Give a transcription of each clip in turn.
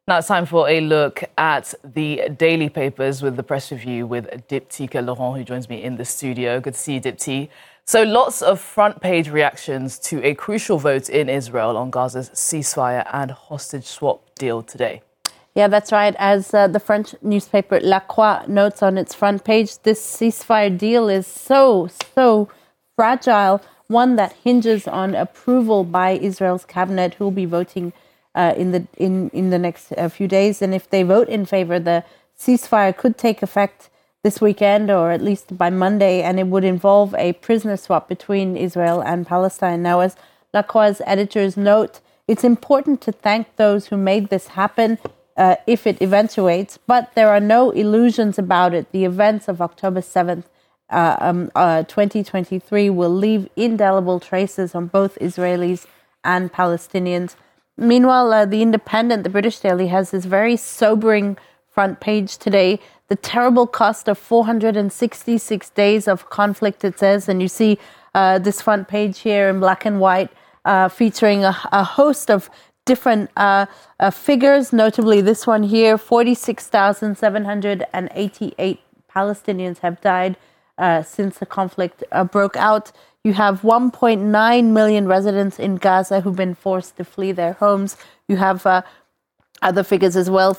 Now it's time for a look at the daily papers with the press review with Diptyque Laurent, who joins me in the studio. Good to see you, Diptyque. So lots of front page reactions to a crucial vote in Israel on Gaza's ceasefire and hostage swap deal today. Yeah, that's right. As the French newspaper La Croix notes on its front page, this ceasefire deal is so fragile, one that hinges on approval by Israel's cabinet, who will be voting in the next few days. And if they vote in favor, the ceasefire could take effect this weekend or at least by Monday, and it would involve a prisoner swap between Israel and Palestine. Now, as La Croix's editors note, it's important to thank those who made this happen if it eventuates, but there are no illusions about it. The events of October 7th, 2023 will leave indelible traces on both Israelis and Palestinians. Meanwhile, The Independent, the British daily, has this very sobering front page today. The terrible cost of 466 days of conflict, it says. And you see this front page here in black and white featuring a host of different figures, notably this one here, 46,788 Palestinians have died since the conflict broke out. You have 1.9 million residents in Gaza who've been forced to flee their homes. You have other figures as well,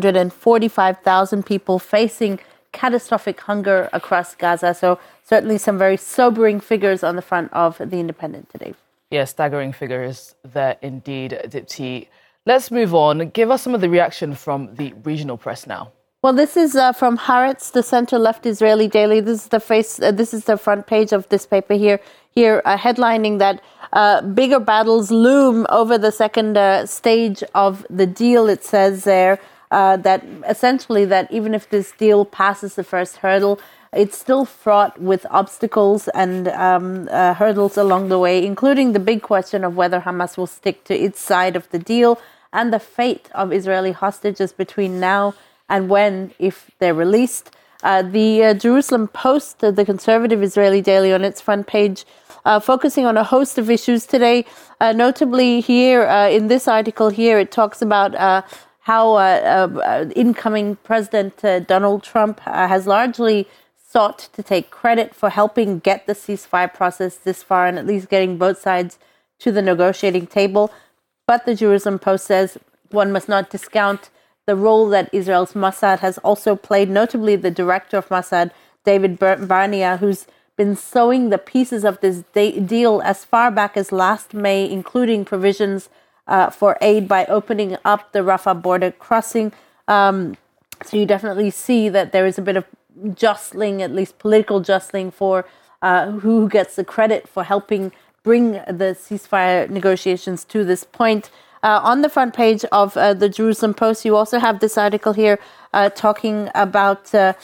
345,000 people facing catastrophic hunger across Gaza. So certainly some very sobering figures on the front of The Independent today. Yeah, staggering figures there indeed, Diptyque. Let's move on. Give us some of the reaction from the regional press now. Well, this is from Haaretz, the center-left Israeli daily. This is the front page of this paper here headlining that bigger battles loom over the second stage of the deal. It says there that essentially that even if this deal passes the first hurdle, it's still fraught with obstacles and hurdles along the way, including the big question of whether Hamas will stick to its side of the deal and the fate of Israeli hostages between now and when, if they're released. The Jerusalem Post, the conservative Israeli daily, on its front page, focusing on a host of issues today. Notably here, in this article here, it talks about how incoming President Donald Trump has largely sought to take credit for helping get the ceasefire process this far and at least getting both sides to the negotiating table. But the Jerusalem Post says one must not discount the role that Israel's Mossad has also played, notably the director of Mossad, David Barnea, who's been sewing the pieces of this deal as far back as last May, including provisions for aid by opening up the Rafah border crossing. So you definitely see that there is a bit of jostling, at least political jostling, for who gets the credit for helping bring the ceasefire negotiations to this point. On the front page of the Jerusalem Post, you also have this article here talking about the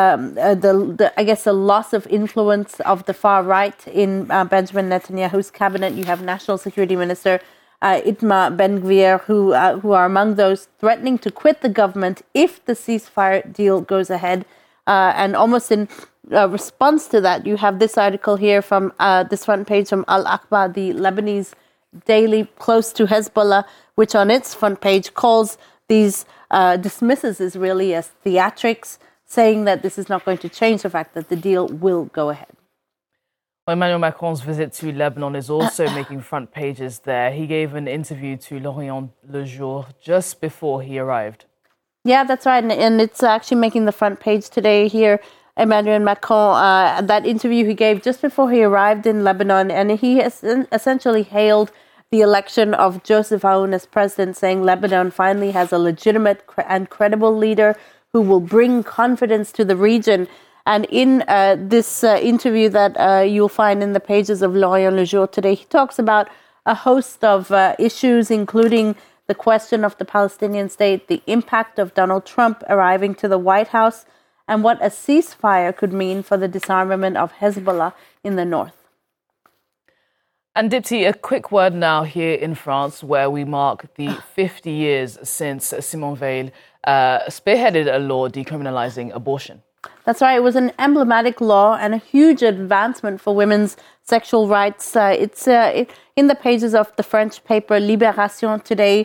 loss of influence of the far right in Benjamin Netanyahu's cabinet. You have National Security Minister Itamar Ben-Gvir, who are among those threatening to quit the government if the ceasefire deal goes ahead. And almost in response to that, you have this article here from this front page from Al-Akhbar, the Lebanese daily close to Hezbollah, which on its front page calls these, dismisses Israeli as theatrics, saying that this is not going to change the fact that the deal will go ahead. Emmanuel Macron's visit to Lebanon is also making front pages there. He gave an interview to L'Orient Le Jour just before he arrived. Yeah, that's right. And it's actually making the front page today here. Emmanuel Macron, that interview he gave just before he arrived in Lebanon, and he has essentially hailed the election of Joseph Aoun as president, saying Lebanon finally has a legitimate and credible leader who will bring confidence to the region. And in this interview that you'll find in the pages of L'Orient Le Jour today, he talks about a host of issues, including the question of the Palestinian state, the impact of Donald Trump arriving to the White House, and what a ceasefire could mean for the disarmament of Hezbollah in the north. And Diptyque, a quick word now here in France, where we mark the 50 years since Simone Veil spearheaded a law decriminalizing abortion. That's right. It was an emblematic law and a huge advancement for women's sexual rights. It's in the pages of the French paper Libération today.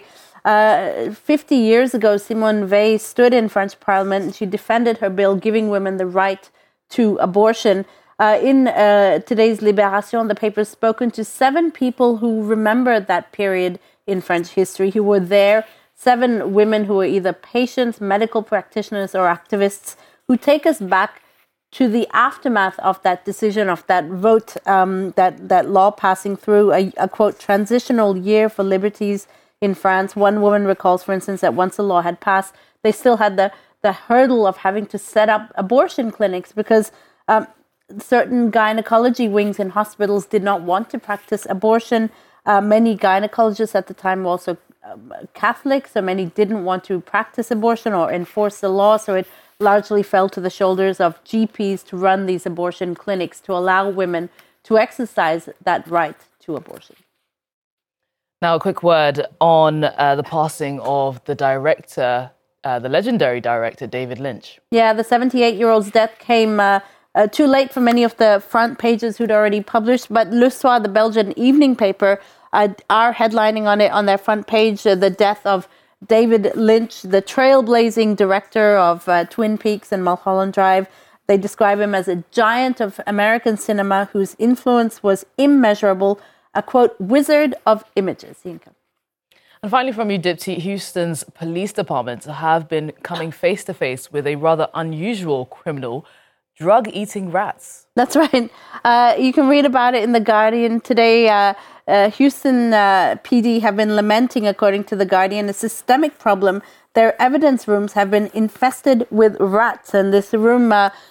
50 years ago, Simone Veil stood in French Parliament and she defended her bill giving women the right to abortion. In today's Libération, the paper's spoken to 7 people who remember that period in French history, who were there, 7 women who were either patients, medical practitioners, or activists, who take us back to the aftermath of that decision, of that vote, that law passing through, a quote, transitional year for liberties in France. One woman recalls, for instance, that once the law had passed, they still had the hurdle of having to set up abortion clinics because certain gynecology wings in hospitals did not want to practice abortion. Many gynecologists at the time were also Catholic, so many didn't want to practice abortion or enforce the law, so it largely fell to the shoulders of GPs to run these abortion clinics to allow women to exercise that right to abortion. Now, a quick word on the passing of the director, the legendary director, David Lynch. Yeah, the 78-year-old's death came too late for many of the front pages who'd already published, but Le Soir, the Belgian evening paper, are headlining on it on their front page, the death of David Lynch, the trailblazing director of Twin Peaks and Mulholland Drive. They describe him as a giant of American cinema whose influence was immeasurable, a, quote, wizard of images. Yinka. And finally from you, Dipti, Houston's police department have been coming face to face with a rather unusual criminal, drug-eating rats. That's right. You can read about it in The Guardian today. Houston PD have been lamenting, according to The Guardian, a systemic problem. Their evidence rooms have been infested with rats. And this room,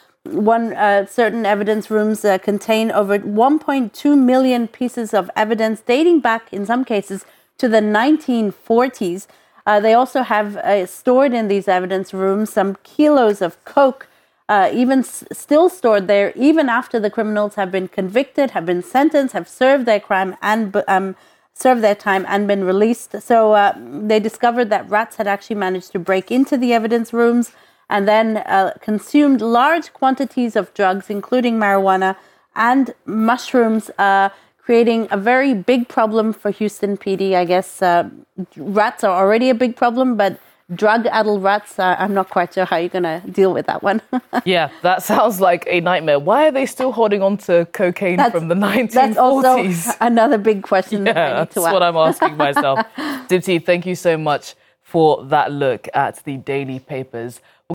certain evidence rooms contain over 1.2 million pieces of evidence dating back, in some cases, to the 1940s. They also have stored in these evidence rooms some kilos of coke, still stored there, even after the criminals have been convicted, have been sentenced, have served their crime and served their time and been released. So they discovered that rats had actually managed to break into the evidence rooms and then consumed large quantities of drugs, including marijuana and mushrooms, creating a very big problem for Houston PD. I guess rats are already a big problem, but drug-addled rats, I'm not quite sure how you're going to deal with that one. Yeah, that sounds like a nightmare. Why are they still holding on to cocaine from the 1940s? That's also another big question. That's what I'm asking myself. Dipti, thank you so much for that look at the daily papers.